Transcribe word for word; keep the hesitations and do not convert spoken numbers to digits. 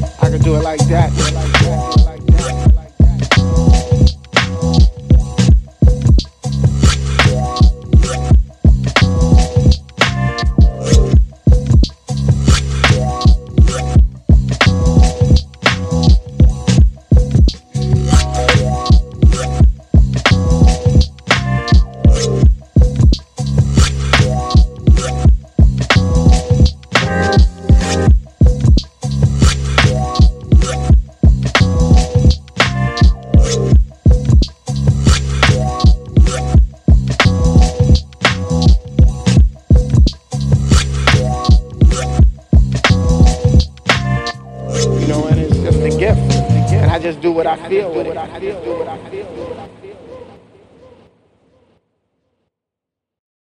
I could do it like that. You know, and it's just a gift. And I just do what I feel with it.